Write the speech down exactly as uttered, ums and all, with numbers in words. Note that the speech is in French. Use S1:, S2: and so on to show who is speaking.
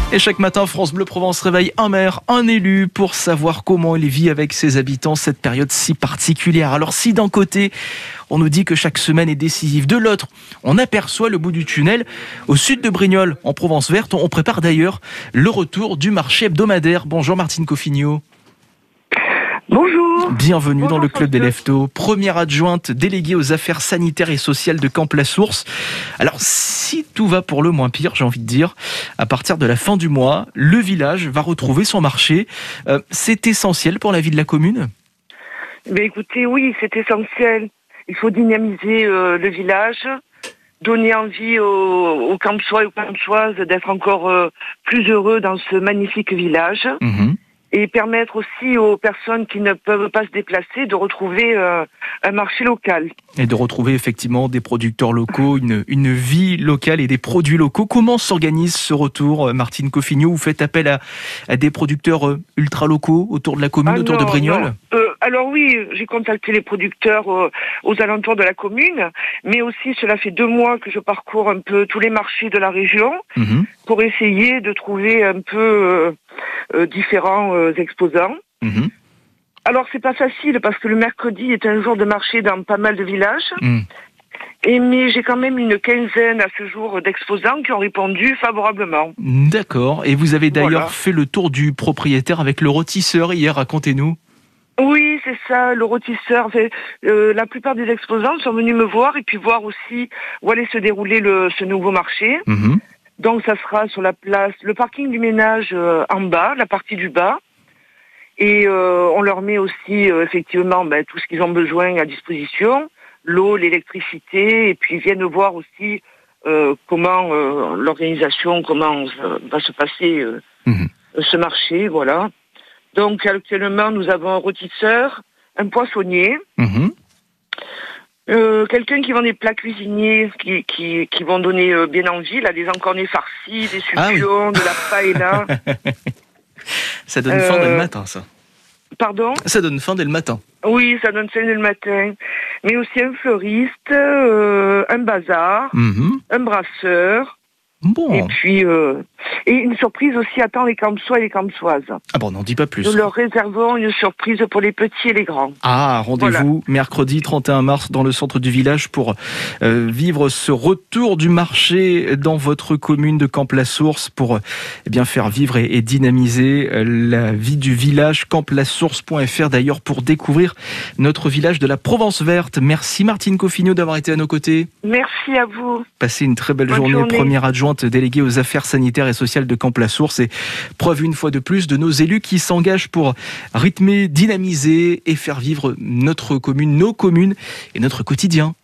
S1: Et chaque matin, France Bleu Provence réveille un maire, un élu pour savoir comment il vit avec ses habitants cette période si particulière. Alors si d'un côté, on nous dit que chaque semaine est décisive, de l'autre, on aperçoit le bout du tunnel. Au sud de Brignoles, en Provence verte, on prépare d'ailleurs le retour du marché hebdomadaire. Bonjour Martine Coffignot.
S2: Bonjour.
S1: Bienvenue
S2: Bonjour,
S1: dans le Club des
S2: François.
S1: Leftos, première adjointe déléguée aux affaires sanitaires et sociales de Camp-la-Source. Alors, si tout va pour le moins pire, j'ai envie de dire, à partir de la fin du mois, le village va retrouver son marché. Euh, c'est essentiel pour la vie de la commune ?
S2: Mais écoutez, oui, c'est essentiel. Il faut dynamiser euh, le village, donner envie aux, aux Campsois et aux Campsoises d'être encore euh, plus heureux dans ce magnifique village.
S1: Mmh.
S2: Et permettre aussi aux personnes qui ne peuvent pas se déplacer de retrouver euh, un marché local.
S1: Et de retrouver effectivement des producteurs locaux, une, une vie locale et des produits locaux. Comment s'organise ce retour, Martine Coffignot ? Vous faites appel à, à des producteurs ultra locaux autour de la commune,
S2: Ah
S1: autour
S2: non,
S1: de Brignoles ?
S2: euh, Alors oui, j'ai contacté les producteurs euh, aux alentours de la commune, mais aussi cela fait deux mois que je parcours un peu tous les marchés de la région
S1: mmh.
S2: pour essayer de trouver un peu euh, euh, différents euh, exposants.
S1: Mmh.
S2: Alors c'est pas facile parce que le mercredi est un jour de marché dans pas mal de villages.
S1: Mmh.
S2: Et mais j'ai quand même une quinzaine à ce jour d'exposants qui ont répondu favorablement.
S1: D'accord. Et vous avez d'ailleurs
S2: Voilà.
S1: fait le tour du propriétaire avec le rôtisseur hier, racontez-nous.
S2: Oui, c'est ça, le rôtisseur. Fait, euh, la plupart des exposants sont venus me voir et puis voir aussi où allait se dérouler le, ce nouveau marché.
S1: Mmh.
S2: Donc ça sera sur la place, le parking du ménage euh, en bas, la partie du bas. Et euh, on leur met aussi euh, effectivement ben, tout ce qu'ils ont besoin à disposition, l'eau, l'électricité, et puis ils viennent voir aussi euh, comment euh, l'organisation, comment euh, va se passer euh,
S1: Mmh.
S2: ce marché, voilà. Donc actuellement nous avons un rôtisseur, un poissonnier,
S1: Mmh.
S2: euh, quelqu'un qui vend des plats cuisiniers qui, qui, qui vont donner euh, bien envie, là, des encornets farcis, des
S1: Ah oui.
S2: succulents, de la paella.
S1: Ça donne faim
S2: Euh,
S1: dès le matin, ça.
S2: Pardon ?
S1: Ça donne faim dès le matin.
S2: Oui, ça donne faim le matin. Mais aussi un fleuriste, euh, un bazar,
S1: Mmh.
S2: un brasseur,
S1: Bon.
S2: et puis euh, et une surprise aussi attend les Campsois et les Campsoises.
S1: Ah bon, on n'en dit pas plus.
S2: Nous leur réservons une surprise pour les petits et les grands.
S1: Ah, rendez-vous mercredi trente et un mars dans le centre du village pour euh, vivre ce retour du marché dans votre commune de Camp-la-Source pour euh, eh bien faire vivre et, et dynamiser euh, la vie du village. camp la source point f r d'ailleurs pour découvrir notre village de la Provence verte. Merci Martine Coffignot d'avoir été à nos côtés.
S2: Merci à vous.
S1: Passez une très belle
S2: Bonne
S1: journée,
S2: journée.
S1: première adjointe déléguée aux affaires sanitaires et sociales de Camp-la-Source. Et preuve une fois de plus de nos élus qui s'engagent pour rythmer, dynamiser et faire vivre notre commune, nos communes et notre quotidien.